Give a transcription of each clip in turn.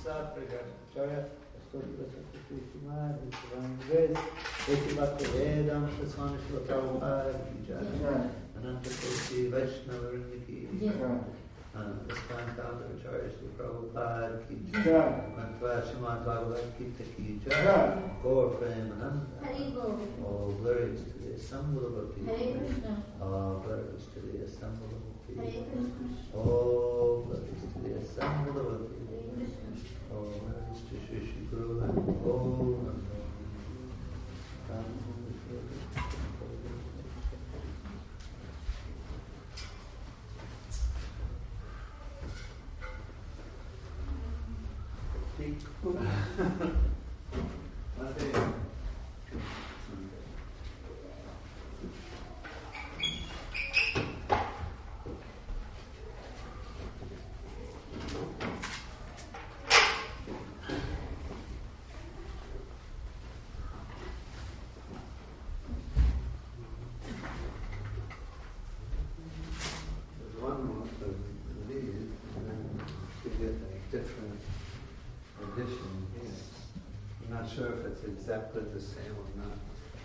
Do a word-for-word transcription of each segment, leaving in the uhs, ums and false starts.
Sapragacharya, Astotipasakritimad, Vishwangres, Ekibhakti Vedam, Swami Srila Prabhupada ki jai, Ananta Koshi Vaishnava Vrinda ki jai, Iskan Acharya Srila Prabhupada ki jai, Mantva Srimad Bhagavad Gita ki jai, Gaur Premananda, all glories to the Assembly of People, all glories to the Assembly of People, all glories to the Assembly of People. Oh, glories to Shri Shri Guru and all and sure if it's exactly the same or not.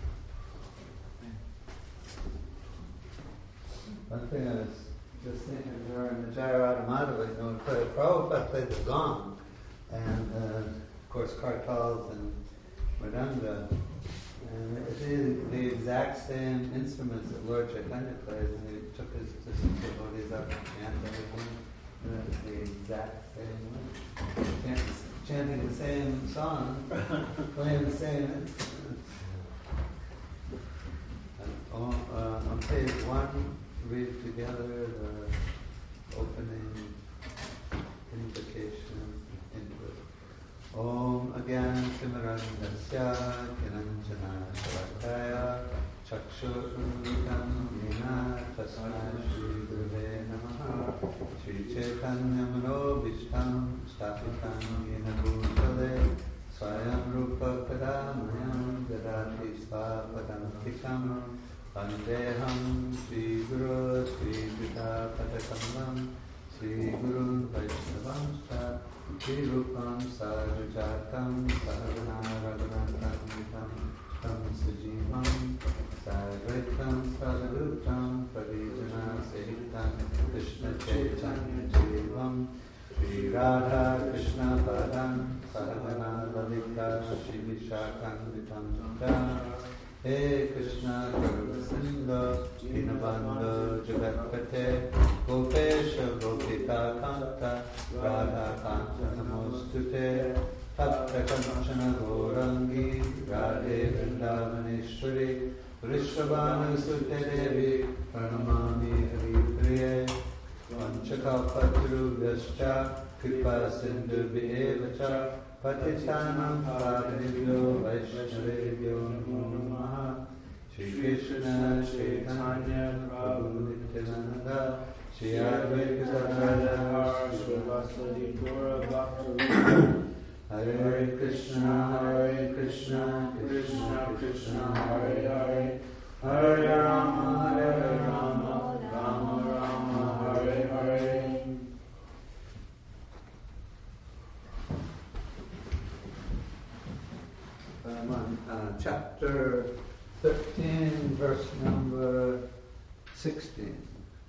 One thing I was just thinking during the Jayarada Madhava, you know, Prabhupada played the gong, and uh, of course kartals and mridanga, and it's the, the exact same instruments that Lord Chaitanya plays, and he took his devotees up and chanted everyone, the exact same way. Chanting, chanting the same song, playing the same instruments. On, uh, on page one, read together the opening invocation into it. Om again Simarandasya Kiranjana Shavakaya Chakshurudam Nina Tasmai Shri Gurve Namaha Shri Chaitanya Mano Vishtam Stapitam Yena Bhutale Swayam Rupa Kadamayam Dadati Svapadantikam Vandeham Shri Guru Shri Pita Patakamam Shri Guru Vaishnavamsa Shri Rupam Sarvajatam Sarvana Raghunatam Tam Sajivam Sarvaitam Sadhutam Pavijana Sehitam Krishna Chaitanya Jivam Shri Radha Krishna Padam Sarvana Lalita Shri Vishakam Vitam He Krishna Karuna Sindhu Dinabandhu Jagatpate Gopesha Gopika Kanta Radha Kanta Namostute Tapta Kanchana Gaurangi Radhe Vrindavaneshwari Vrishabhanu Sute Devi Pranamami Haripriye Vanchakapatru Vyascha Kripa Sindhu Vyevacha Patitanam Pavanibhyo Vaishnavibhyo Namo Namaha Shri Krishna Chaitanya Prabhu Nityananda Shri Advaita Gadadhar Srivasadi Gaura Bhakta Hare Krishna Hare Krishna Krishna Krishna Hare Hare Hare Rama Hare Rama Rama Rama Hare Hare. I'm on uh, chapter thirteen, verse number sixteen.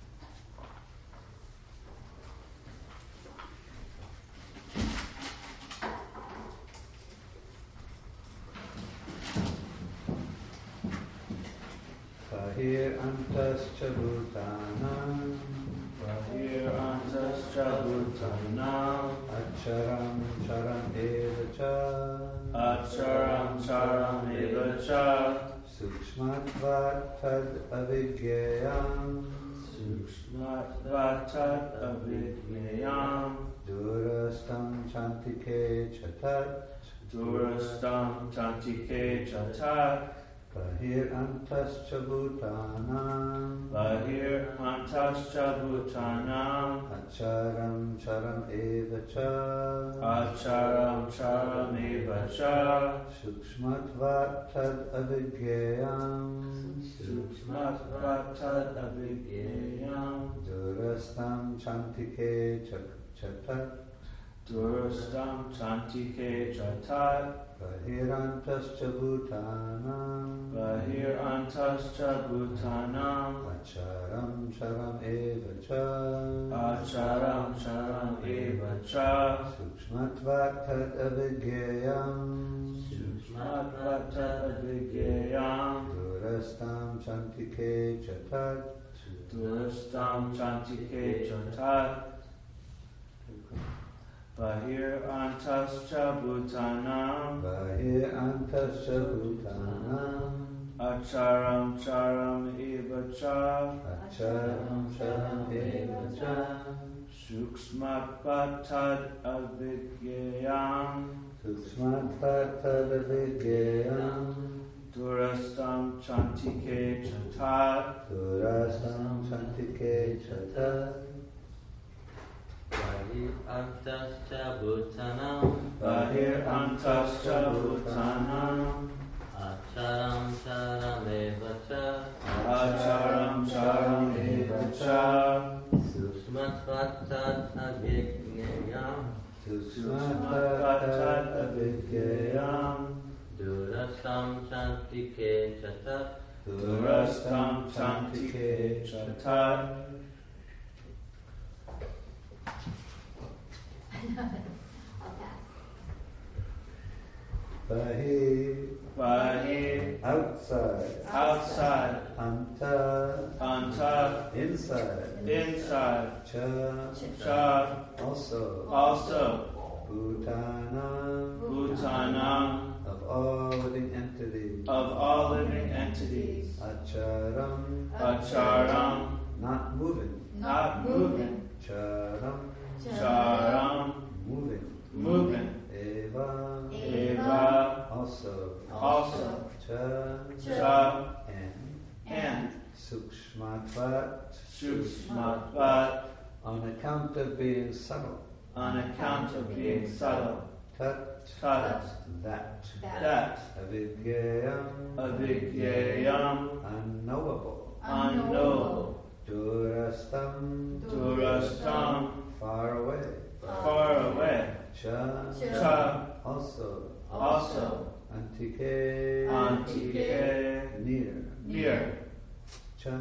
Bahir antascha bhutanam Bahir antascha bhutanam Acharam charam evacha Acharam charam evacha Sukshmatvat tad avigyayam Sukshmatvat tad avigyayam Durastam chantike chatat Durastam chantike chatat Bahir antascha bhutanam Bahir antascha bhutanam Acharam charam evacha Acharam charam evacha Sukshmatvat tad avigyayam Sukshmatvat tad avigyayam Durastam chantike chatat Durastam Chantike Chatat Bahirantascha Bhutanam Bahirantascha Bhutanam Acharam Charam Evacha Acharam Charam Evacha Sukshmatvat Tat Avigyayam Sukshmatvat Avigyayam Durastam Chantike Chatat Durastam Chantike Chatat Bahir Antascha Bhutanam Bahir Antascha Bhutanam Acharam Charam Evacha Acharam Charam Evacha Sukshmatvat Avigyayam Sukshmatvat Avigyayam Durastam Chantike Chatat Durastam Chantike Chatat Bahir Antascha Bhutanam Bahir Antascha Bhutanam Acharam Charam Evacha Acharam Charam Evacha Sukshmatvat Avigyayam Sukshmatvat Avigyayam Durastam Chantike Chatat Durastam Chantike Chatat Bahir Bahir outside, outside, Anta Anta inside, inside, Cha Cha also, also, Bhutanam Bhutanam of all living entities, of all living entities, Acharam Acharam not moving, not moving, Charam Charam moving, moving, Eva Eva also, also, Cha Cha and and Sukshmatvat Sukshmatvat on account of being subtle, on account of being subtle, Tat Tat that, that Avigyayam Avigyayam unknowable, unknowable, Durastam Durastam far away, far away, Cha Cha also, also, Antike Antike near, near, Cha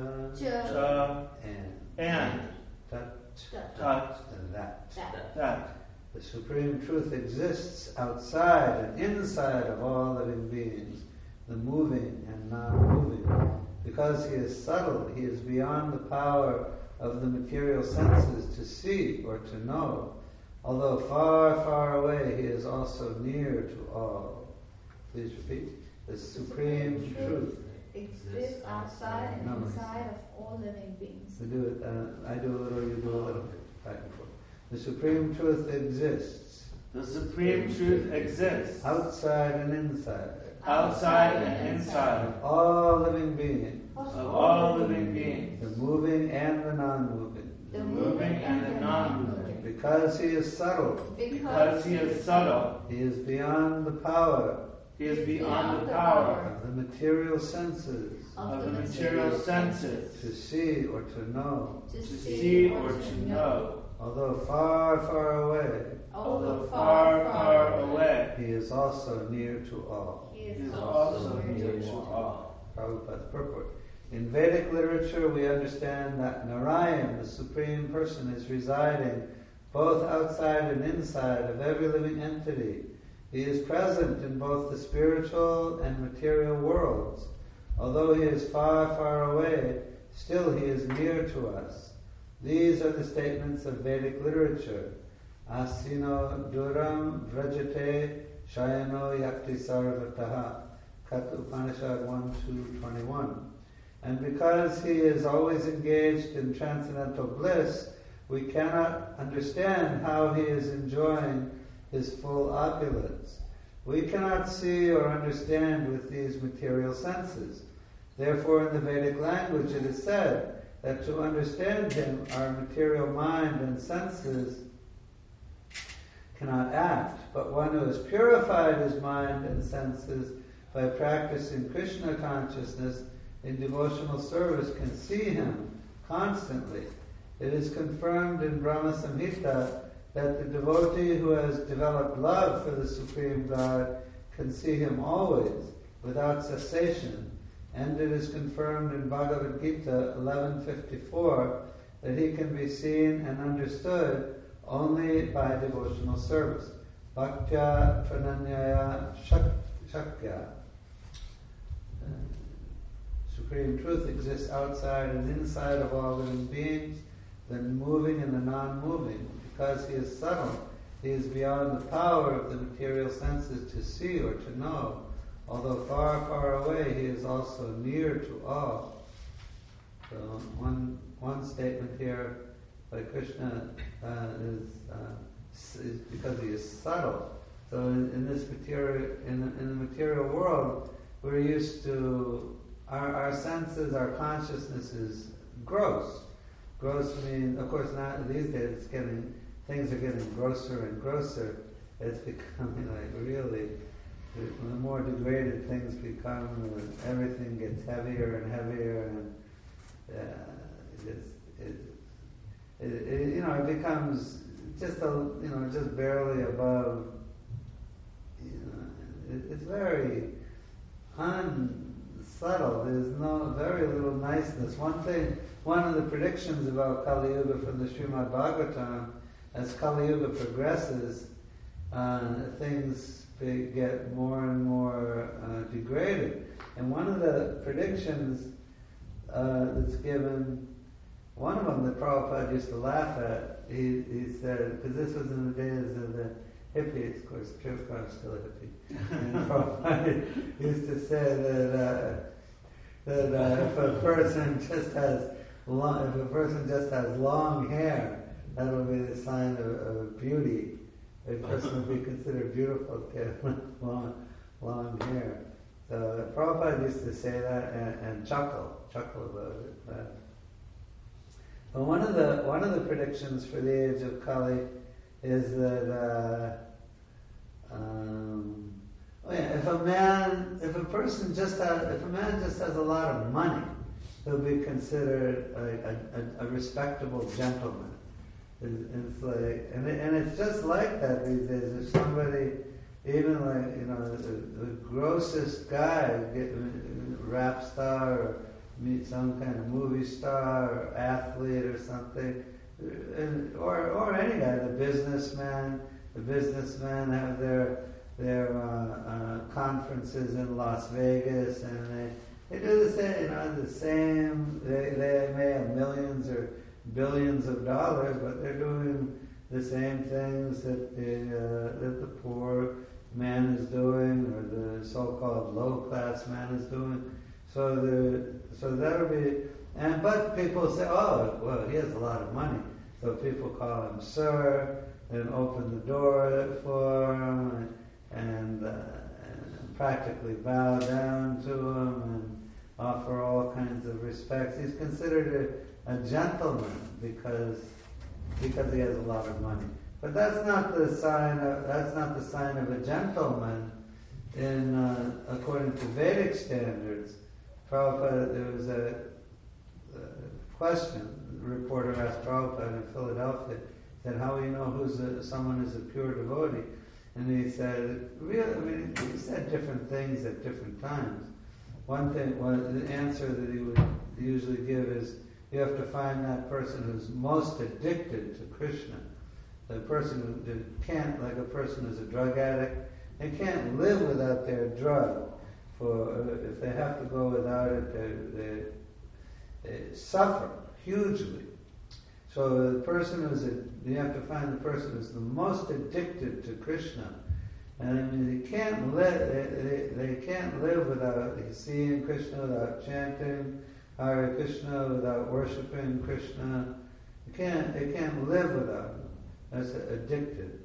Cha and and Tat Tat that. that. The Supreme Truth exists outside and inside of all living beings, the moving and non-moving. Because he is subtle, he is beyond the power of the material senses to see or to know. Although far, far away, he is also near to all. Please repeat. The Supreme Truth exists outside and inside of all living beings. We do it, uh, I do a little, you do a little, back and forth. The Supreme Truth exists The Supreme Truth exists outside and inside outside and inside of all living beings, of all living beings, the moving and the non-moving. the moving and the non-moving. Because he is subtle, Because he is subtle, he is beyond the power he is beyond the power of the material senses of the material senses to see or to know. to to see or to know. Although far, far away, Although far, far away, he is also near to all. He he is is also near to all. Prabhupada's purport. In Vedic literature, we understand that Narayan, the Supreme Person, is residing both outside and inside of every living entity. He is present in both the spiritual and material worlds. Although he is far, far away, still he is near to us. These are the statements of Vedic literature. Asino duram vrajate shayano yakti sarvataha. Kat Upanishad one two twenty-one. And because he is always engaged in transcendental bliss, we cannot understand how he is enjoying his full opulence. We cannot see or understand with these material senses. Therefore, in the Vedic language it is said that to understand him, our material mind and senses cannot act, but one who has purified his mind and senses by practicing Krishna consciousness in devotional service can see him constantly. It is confirmed in Brahma Samhita that the devotee who has developed love for the Supreme God can see Him always, without cessation. And it is confirmed in Bhagavad Gita eleven fifty-four that He can be seen and understood only by devotional service. Bhaktya prananyaya shakya. Supreme Truth exists outside and inside of all living beings, the moving and the non-moving. Because He is subtle, He is beyond the power of the material senses to see or to know. Although far, far away, He is also near to all. So one one statement here by Krishna uh, is, uh, is because He is subtle. So in, in this material, in the, in the material world, we're used to our, our senses, our consciousness is gross. Gross means, of course, now these days it's getting things are getting grosser and grosser. It's becoming like really. The more degraded things become, everything gets heavier and heavier, and uh, it, it, it, it, you know, it becomes just a, you know, just barely above. You know, it, it's very unsubtle. There's no very little niceness. One thing, one of the predictions about Kali Yuga from the Srimad Bhagavatam, as Kali Yuga progresses, uh, things get more and more uh, degraded. And one of the predictions uh, that's given, one of them that Prabhupada used to laugh at, he, he said, because this was in the days of the hippies, of course, Prabhupada was still a hippie, and Prabhupada used to say that uh, that uh, if a person just has long, if a person just has long hair, that'll be the sign of, of beauty. A person would be considered beautiful if they had long, long hair. So Prabhupada used to say that and, and chuckle, chuckle about it. But, but one of the one of the predictions for the age of Kali is that uh, um, oh yeah, if a man, if a person just has, if a man just has a lot of money, he'll be considered a, a, a respectable gentleman. It's like, and, it, and it's just like that these days. If somebody, even like, you know, the, the grossest guy, get, rap star, or meet some kind of movie star, or athlete or something, and, or or any guy, the businessman, the businessmen have their their uh, uh, conferences in Las Vegas, and they they do the same, you know, the same. They they may have millions or billions of dollars, but they're doing the same things that the uh, that the poor man is doing, or the so-called low-class man is doing. So the so that'll be, and but people say, oh, well, he has a lot of money, so people call him sir, and open the door for him, and, and, uh, and practically bow down to him and offer all kinds of respects. He's considered a a gentleman because because he has a lot of money. But that's not the sign of that's not the sign of a gentleman in uh, according to Vedic standards. Prabhupada, there was a, a question. The reporter asked Prabhupada in Philadelphia, said, "How do you know who's a, someone is a pure devotee?" And he said, "Really, I mean, he said different things at different times. One thing, one, the answer that he would usually give is, you have to find that person who's most addicted to Krishna. The person who can't, like a person who's a drug addict, they can't live without their drug. For if they have to go without it, they, they, they suffer hugely. So the person who's, a, you have to find the person who's the most addicted to Krishna. And I mean, they can't live, they, they, they can't live without seeing Krishna, without chanting Hare Krishna, without worshiping Krishna. They can't, they can't live without him. That's addicted.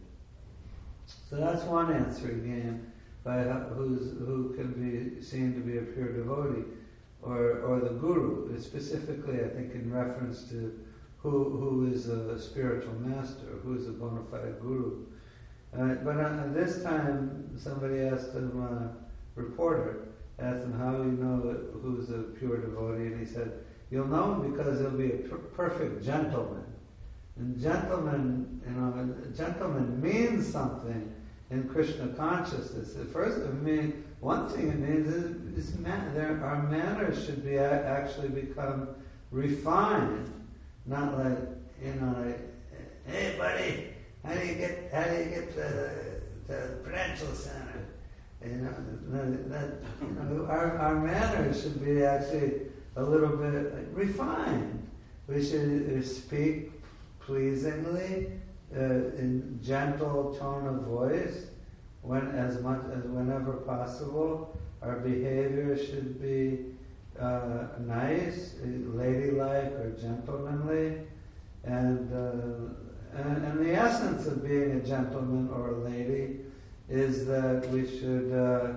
So that's one answer he gave by who's, who can be seen to be a pure devotee, or or the guru, specifically I think in reference to who who is a spiritual master, who is a bona fide guru. Uh, but uh, this time somebody asked him, a reporter, asked him, how do you know who's a pure devotee? And he said, you'll know him because he'll be a per- perfect gentleman. And gentlemen, you know, gentleman means something in Krishna consciousness. At first, I mean, one thing it means is, is man, there, our manners should be actually become refined, not like, you know, like, hey buddy, how do you get how do you get to the, to the Prudential Center? You know, that, that, you know our our manners should be actually a little bit refined. We should speak pleasingly, uh, in gentle tone of voice, when as much as whenever possible. Our behavior should be uh, nice, ladylike, or gentlemanly, and, uh, and and the essence of being a gentleman or a lady is that we should uh,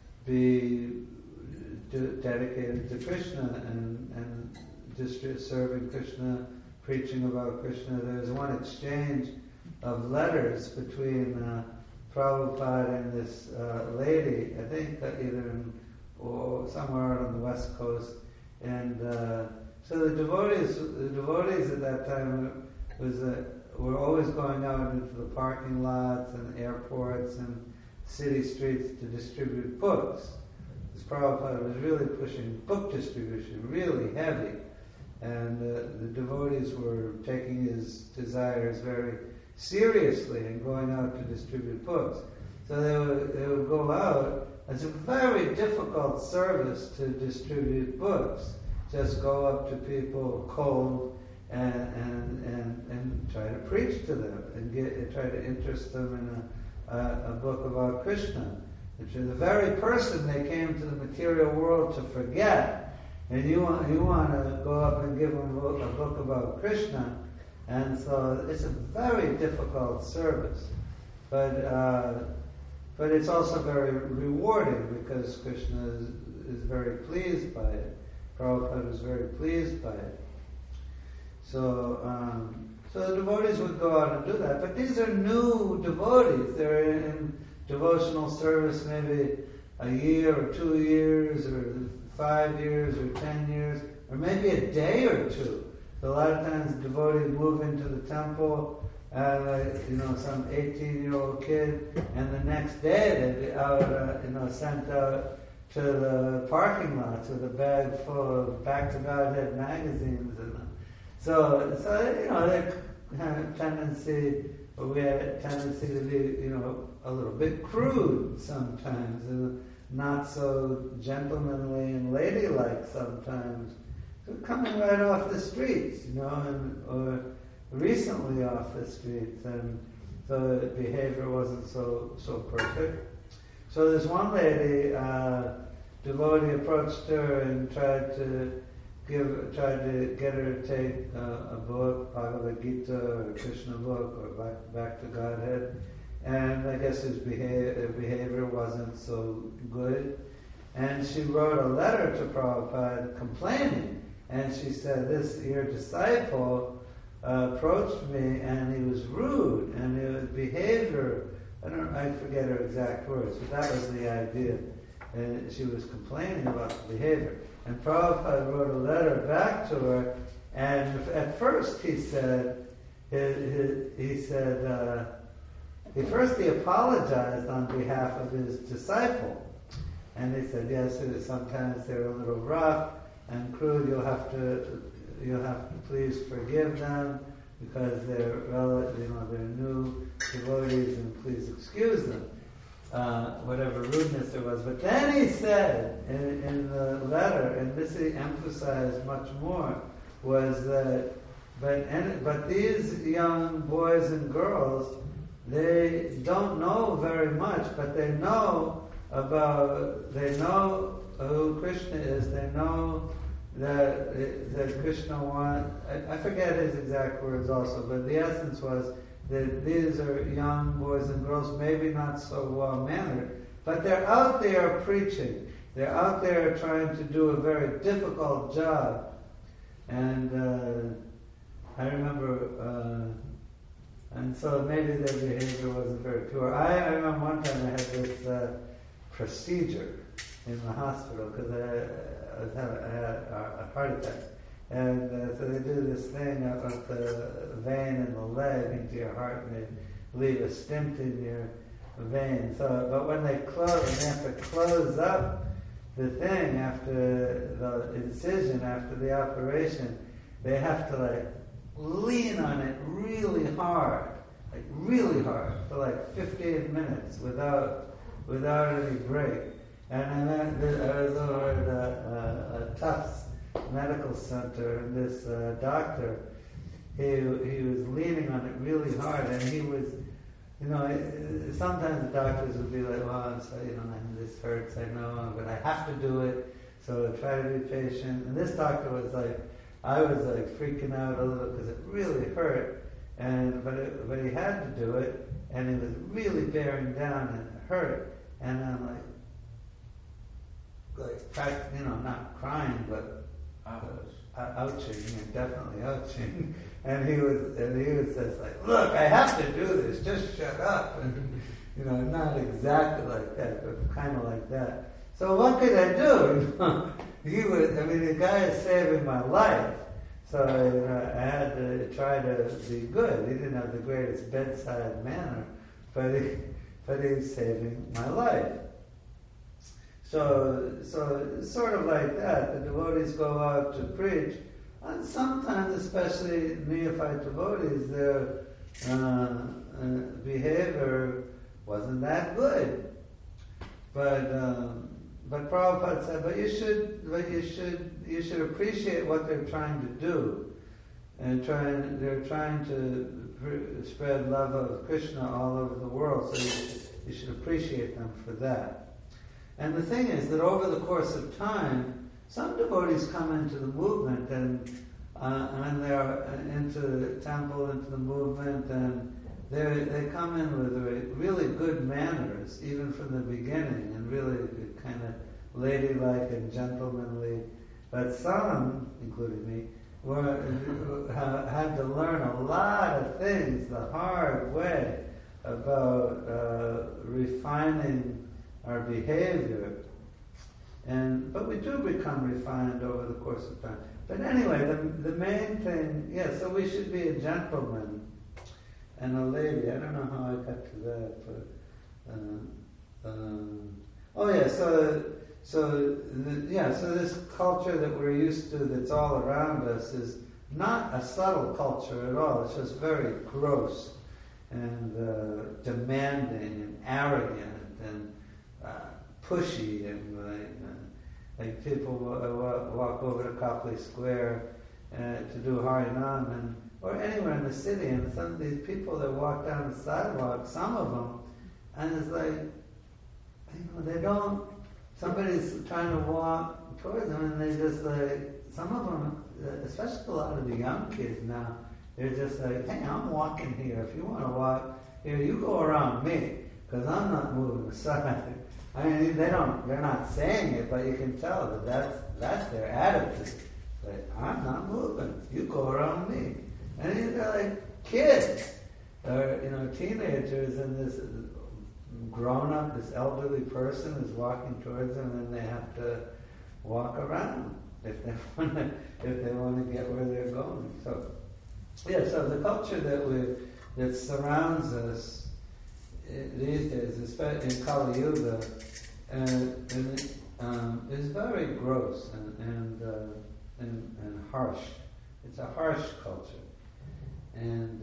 be de- dedicated to Krishna and and just serving Krishna, preaching about Krishna. There's one exchange of letters between uh, Prabhupada and this uh, lady, I think that either in, or somewhere out on the west coast, and uh, so the devotees, the devotees at that time was uh, were always going out into the parking lots and airports and city streets to distribute books. This Prabhupada was really pushing book distribution, really heavy, and uh, the devotees were taking his desires very seriously and going out to distribute books. So they would, they would go out. It's a very difficult service to distribute books. Just go up to people cold and and, and, and try to preach to them and get and try to interest them in a, a, a book about Krishna. Which is the very person they came to the material world to forget. And you want you want to go up and give them a book, a book about Krishna. And so it's a very difficult service, but uh, but it's also very rewarding because Krishna is, is very pleased by it. Prabhupada was very pleased by it. So um, so the devotees would go out and do that. But these are new devotees. They're in, in devotional service maybe a year or two years or five years or ten years or maybe a day or two. So a lot of times devotees move into the temple, uh, you know, some eighteen-year-old kid, and the next day they'd be out, uh, you know, sent out to the parking lots with a bag full of Back to Godhead magazines. And so, so you know, they had a tendency, we had a tendency to be, you know, a little bit crude sometimes, and not so gentlemanly and ladylike sometimes. Coming right off the streets, you know, and or recently off the streets, and so the behavior wasn't so so perfect. So this one lady, uh, devotee approached her and tried to give, tried to get her to take uh, a book, Bhagavad Gita or Krishna book or back, back to Godhead, and I guess his behavior, behavior wasn't so good, and she wrote a letter to Prabhupada complaining. And she said, this, your disciple uh, approached me and he was rude and his behavior, I don't I forget her exact words, but that was the idea. And she was complaining about the behavior. And Prabhupada wrote a letter back to her, and at first he said, he, he, he said, uh, he first he apologized on behalf of his disciple. And he said, yes, sometimes they're a little rough and crude, you'll have to, you'll have to please forgive them because they're, you know, they're new devotees, and please excuse them, uh, whatever rudeness there was. But then he said in, in the letter, and this he emphasized much more, was that, but and, but these young boys and girls, they don't know very much, but they know about, they know who Krishna is, they know that that Krishna wants, I, I forget his exact words also, but the essence was that these are young boys and girls, maybe not so well-mannered, but they're out there preaching. They're out there trying to do a very difficult job. And uh, I remember, uh, and so maybe their behavior wasn't very pure. I, I remember one time I had this uh, procedure in the hospital because I, I, was having, I had a heart attack. And uh, so they do this thing up, up the vein in the leg into your heart, and they leave a stint in your vein. So, but when they close, when they have to close up the thing after the incision, after the operation, they have to like lean on it really hard, like really hard, for like fifteen minutes without without any break. And then I was over at a, a, a Tufts Medical Center, and this uh, doctor, he he was leaning on it really hard, and he was, you know, sometimes the doctors would be like, well, I'm sorry, you know, this hurts, I know, but I have to do it, so try to be patient. And this doctor was like, I was like freaking out a little because it really hurt, and but it, but he had to do it, and he was really bearing down, and it hurt, and I'm like, like, you know, not crying, but Uh, ouching, yeah, definitely ouching. And he was, and he was just like, look, I have to do this, just shut up. And, you know, not exactly like that, but kind of like that. So what could I do? You know, he was, I mean, the guy is saving my life. So you know, I had to try to be good. He didn't have the greatest bedside manner, but he, but he's saving my life. So, so sort of like that, the devotees go out to preach, and sometimes, especially neophyte devotees, their uh, uh, behavior wasn't that good. But um, but Prabhupada said, but you should, but you should, you should appreciate what they're trying to do, and trying, they're trying to pr- spread love of Krishna all over the world. So you should, you should appreciate them for that. And the thing is that over the course of time, some devotees come into the movement and uh, and they're into the temple, into the movement, and they they come in with really good manners, even from the beginning, and really kind of ladylike and gentlemanly. But some, including me, were had to learn a lot of things the hard way about uh, refining our behavior, and but we do become refined over the course of time. But anyway, the the main thing, yeah. So we should be a gentleman and a lady. I don't know how I got to that, but uh, um, oh yeah. So so the, yeah. So this culture that we're used to, that's all around us, is not a subtle culture at all. It's just very gross and uh, demanding and arrogant and Uh, pushy, and like, uh, like people uh, walk over to Copley Square uh, to do Harinam, and or anywhere in the city, and some of these people that walk down the sidewalk, some of them, and it's like, you know, they don't. Somebody's trying to walk towards them, and they just like, some of them, especially a lot of the young kids now, they're just like, hey, I'm walking here. If you want to walk here, you go around me, because I'm not moving aside. I mean, they don't, they're not saying it, but you can tell that that's, that's their attitude. Like, I'm not moving. You go around me. And they're like kids, or, you know, teenagers, and this grown-up, this elderly person is walking towards them, and they have to walk around if they want to, if they want to get where they're going. So, yeah, so the culture that we, that surrounds us these days, especially in Kali Yuga, and, and um, is very gross and and, uh, and and harsh. It's a harsh culture, and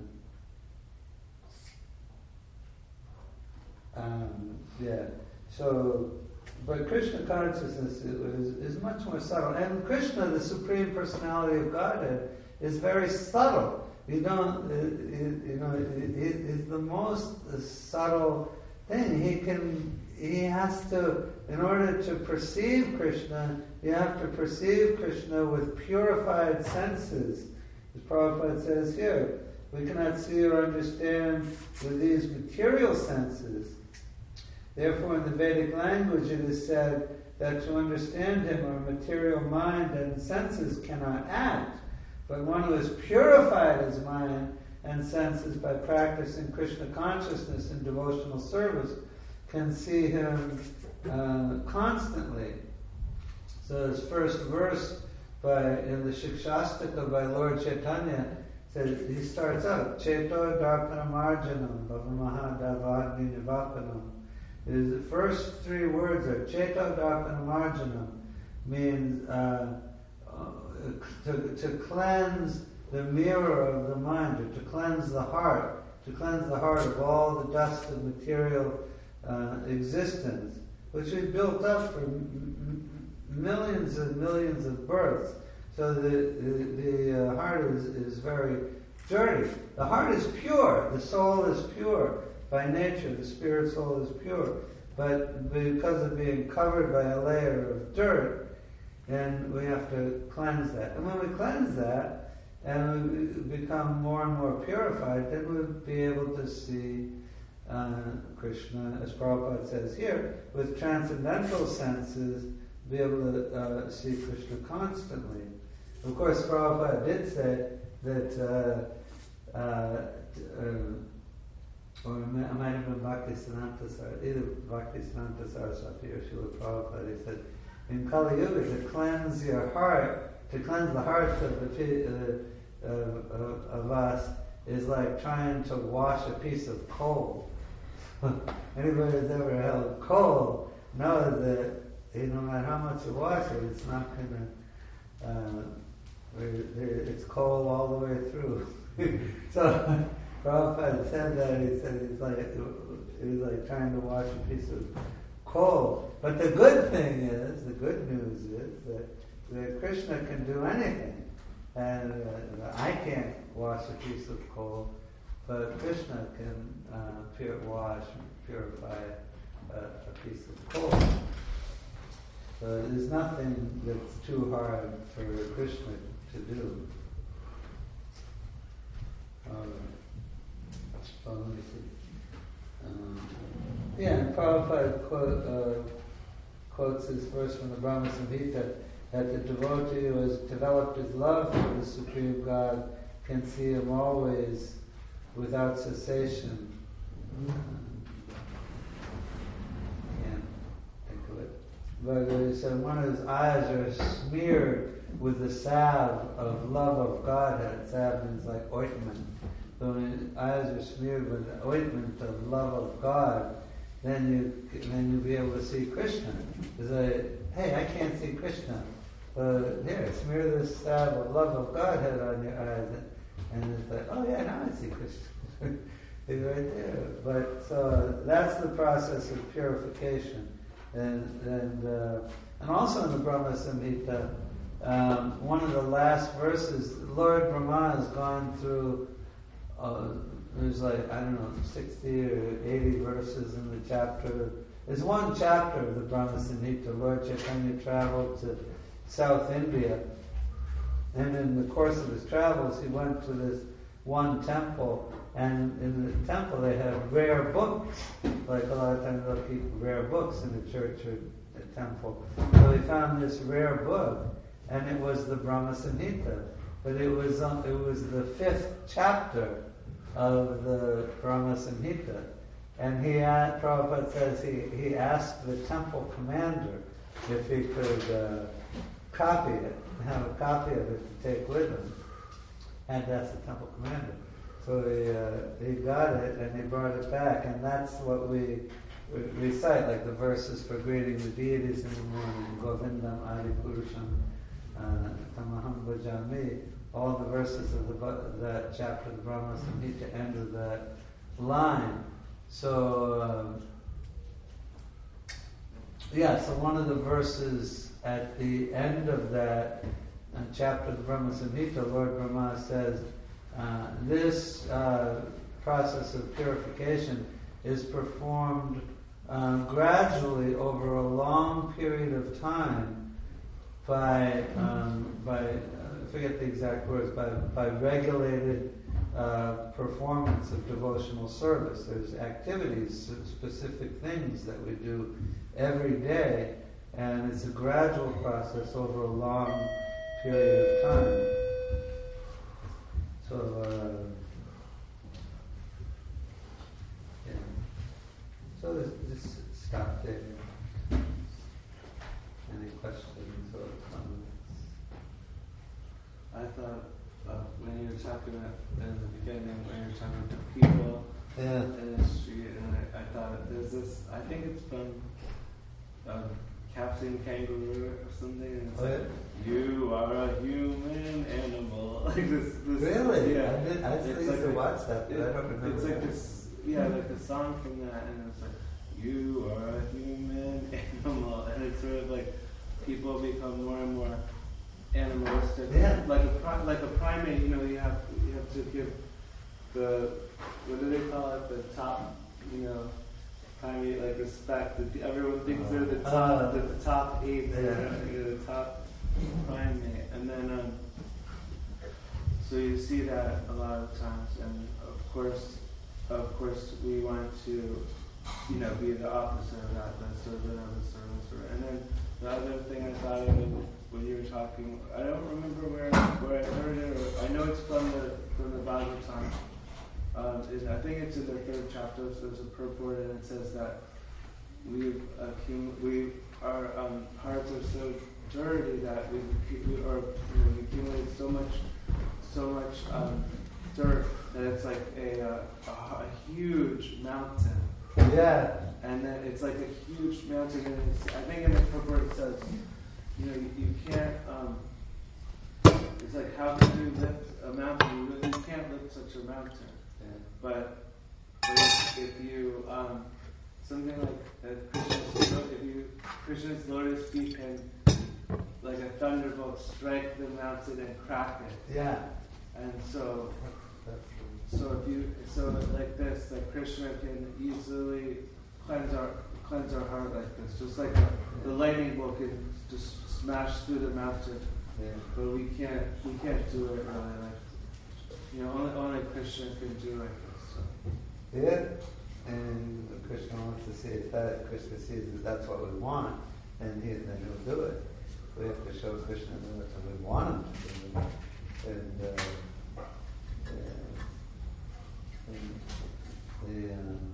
uh, um, yeah. So, but Krishna consciousness is, is much more subtle, and Krishna, the Supreme Personality of Godhead, is very subtle. You don't, you know, it is the most subtle thing. He can, he has to, in order to perceive Krishna, you have to perceive Krishna with purified senses. As Prabhupada says here, we cannot see or understand with these material senses. Therefore, in the Vedic language, it is said that to understand him, our material mind and senses cannot act. But one who has purified his mind and senses by practicing Krishna consciousness in devotional service can see him uh, constantly. So this first verse by in the Shikshashtaka by Lord Chaitanya So he starts out, Cheto Darpana Marjanam, Bhavamaha Davagni Nivapanam. The first three words are Cheto Darpana Marjanam, means uh, to, to cleanse the mirror of the mind, or to cleanse the heart, to cleanse the heart of all the dust of material uh, existence, which we've built up for m- m- millions and millions of births. So the the, the uh, heart is, is very dirty. The heart is pure. The soul is pure by nature. The spirit soul is pure. But because of being covered by a layer of dirt, then we have to cleanse that. And when we cleanse that, and we become more and more purified, then we'll be able to see uh, Krishna, as Prabhupada says here, with transcendental senses, be able to uh, see Krishna constantly. Of course, Prabhupada did say that, uh, uh, uh, or it might have been Bhaktisiddhanta Saraswati, either Bhaktisiddhanta Saraswati or Srila Prabhupada, he said, in Kali Yuga, to cleanse your heart, to cleanse the hearts of, the, uh, of, of, of us, is like trying to wash a piece of coal. Anybody who's ever held coal knows that no matter how much you wash it, it's not going to, uh, it's coal all the way through. So Prabhupada said that, he said it's like, it's like trying to wash a piece of coal. But the good thing is, the good news is that, that Krishna can do anything. And uh, I can't wash a piece of coal, but Krishna can uh, pure, wash, purify a, a piece of coal. So there's nothing that's too hard for Krishna to do. All right. So let me see. Um, yeah, and Prabhupada quote, uh, quotes this verse from the Brahma Samhita, that the devotee who has developed his love for the Supreme God can see Him always without cessation. Can't think of it. But he said one of his eyes are smeared with the salve of love of Godhead. Salve means like ointment. So when his eyes are smeared with the ointment of love of God, then you then you'll be able to see Krishna. It's like, hey, I can't see Krishna. But here, smear this salve of love of Godhead on your eyes, and it's like, oh yeah, now I see Krishna. He's right there. But so that's the process of purification, and and uh, and also in the Brahma Samhita, um, one of the last verses, Lord Brahma has gone through. Uh, there's like I don't know, sixty or eighty verses in the chapter. There's one chapter of the Brahma Samhita. Lord Chaitanya traveled to South India, and in the course of his travels he went to this one temple, and in the temple they have rare books, like a lot of times they'll keep rare books in a church or a temple. So he found this rare book, and it was the Brahma Samhita, but it was um, it was the fifth chapter of the Brahma Samhita, and he asked, Prabhupada says he, he asked the temple commander if he could uh, copy it, have a copy of it to take with him. And that's the temple commander. So he, uh, he got it and he brought it back, and that's what we, we recite, like the verses for greeting the deities in the morning, Govindam Adi Purusham Tamaham Bhajami, all the verses of the, that chapter of the Brahma Samhita end with that line. So, um, yeah, so one of the verses at the end of that uh, chapter of the Brahma Samhita, Lord Brahma says, uh, this uh, process of purification is performed uh, gradually over a long period of time by, um, by uh, I forget the exact words, by, by regulated uh, performance of devotional service. There's activities, specific things that we do every day, and it's a gradual process over a long period of time. So, uh, yeah. So this, this stop there. Any questions or comments? I thought of when you were talking about in the beginning, when you were talking to people Yeah. in the street, and I, I thought there's this. I think it's from um, Captain Kangaroo or something. And it's Oh, like, you are a human animal. Like this. this Really? Yeah. I did. I It's used like to a- watch that, but It, I don't remember. it's like that. this, yeah, like a song from that, and it's like, you are a human animal, and it's sort of like people become more and more animalistic. Yeah. Like a pri- like a primate, you know, you have you have to give the what do they call it? The top, you know, primate like respect. The, everyone thinks they're the top, Uh, the, the top ape, yeah. you know, you're the top primate, and then um, so you see that a lot of times, and of course, of course, we want to, you know, be the opposite of that, the servant of the servants. And then the other thing I thought of when, when you were talking, I don't remember where where I heard it, or I know it's from the from the Bhagavatam. Um, is I think it's in the third chapter. So there's a purport, and it says that we accum- we our um, hearts are so dirty that we we are you know, we accumulate so much so much um, dirt that it's like a, uh, a a huge mountain. Yeah. And then it's like a huge mountain, and it's, I think in the purport it says, you know, you, you can't. Um, it's like how can you lift a mountain? You, really, you can't lift such a mountain. Yeah. But, but if, if you um, something like that, Krishna's, if you Krishna's lotus feet can, like a thunderbolt, strike the mountain and crack it. Yeah. And so, so if you, so like this, that Krishna can easily cleanse our cleanse our heart like this, just like a, the lightning bolt can just smash through the mountain. Yeah. But we can't, we can't do it really like, you know, only only Krishna can do like this. So. Yeah. And Krishna wants to see if that Krishna sees that that's what we want, and he then he'll do it. We have to show Krishna that that's what we want him to do. And, uh, yeah. And the, um,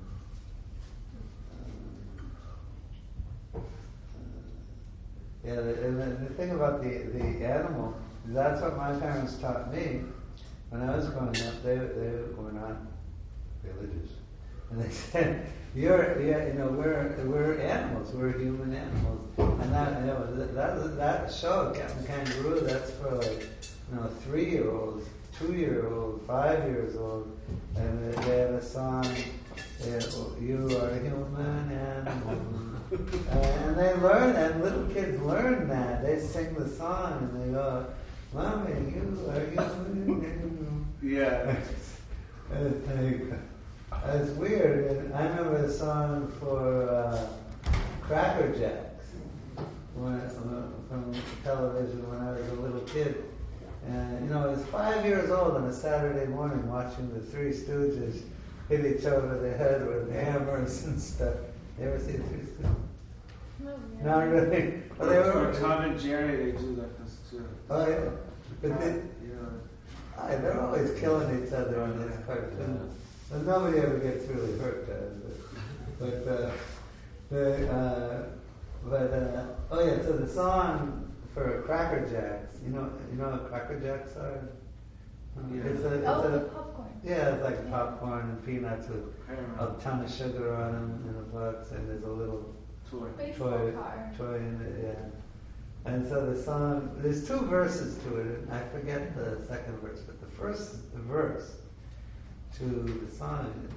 um, yeah, the, and the, the thing about the, the animal, that's what my parents taught me. When I was growing up, they, they were not religious. And they said, you're, yeah, you know, we're, we're animals, we're human animals. And that, you know, that, that, that show, Captain Kangaroo, that's for like, you know, three-year-olds, two-year-olds, five years old. And they have a song, yeah, you are a human animal. uh, and they learn, and little kids learn that. They sing the song and they go, Mommy, you are human. Yeah. It's like, it's weird. And I remember a song for uh, Cracker Jacks when, from television when I was a little kid. And, you know, I was five years old on a Saturday morning watching the Three Stooges hit each other over the head with hammers and stuff. You ever see the Three Stooges? No, yeah. Not really. Well, they were, For Tom and Jerry, they do like this too. oh, yeah. But they, You know, ah, they're always killing each other on this cartoon. And nobody ever gets really hurt, does But, but, uh, the, uh, but uh, oh yeah, so the song for Cracker Jacks, you know, you know what Cracker Jacks are? Yeah. It's a, it's Oh, a, the popcorn. yeah, it's like popcorn and peanuts with I don't a know. ton of sugar on them and a box, and there's a little Toy. Baseball toy, card. toy in it, yeah. And so the song, there's two verses to it, and I forget the second verse, but the first the verse to the song is,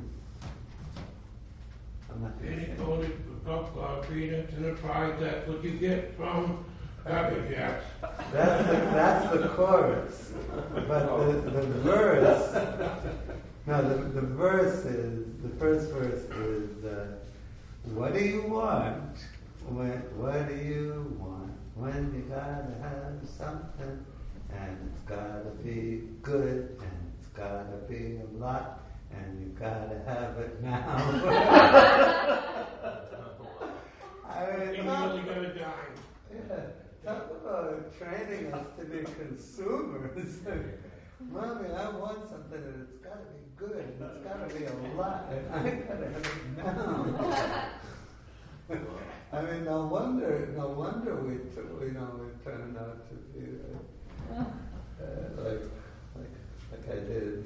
I'm not going to Any sing. coated with popcorn, peanuts, and a fries, that's what you get from Cracker Jacks. That's the, that's the chorus. But the, the verse, no, the, the verse is, the first verse is, uh, what do you want? When, what do you want? When you gotta have something, and it's gotta be good, and it's gotta be a lot, and you gotta have it now. I mean, You talk- really gotta dime. yeah, talk about training us to be consumers. Mommy, I want something and it's got to be good and it's got to be a lot and I got to have it now. I mean, no wonder, no wonder we, t- you know, we turned out to be like, uh, like, like like I did.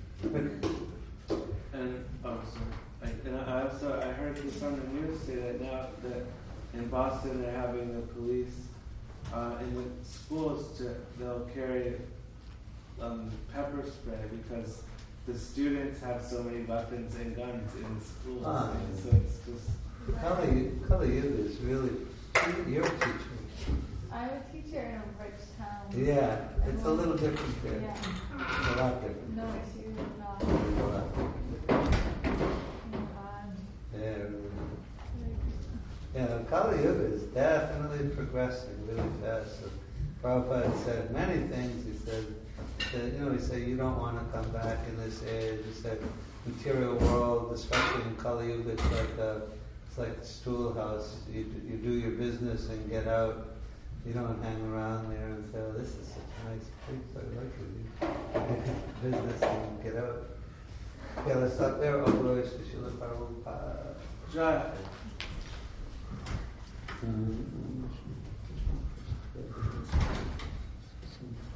And oh, sorry. I, and I also I heard this on the news say that now that in Boston they're having the police uh, in the schools to they'll carry um, pepper spray because the students have so many weapons and guns in the schools. Ah. And so it's just Kali, Kali Yuga is really, you're a teacher. I'm a teacher in a rich town. Yeah, it's a little different here. Yeah. It's a lot different. No issue, no. It's a lot different. No bad. Yeah, really. Yeah, Kali Yuga is definitely progressing really fast. So Prabhupada said many things. He said, that, you know, he said, you don't want to come back in this age. He said, material world, especially in Kali Yuga, it's like a, it's like a stool house. You, you do your business and get out. You don't hang around there and say, oh, this is such a nice place, I like it. You do business and get out. Okay, let's stop there. All glories to Srila Prabhupada. Jai. Mm-hmm.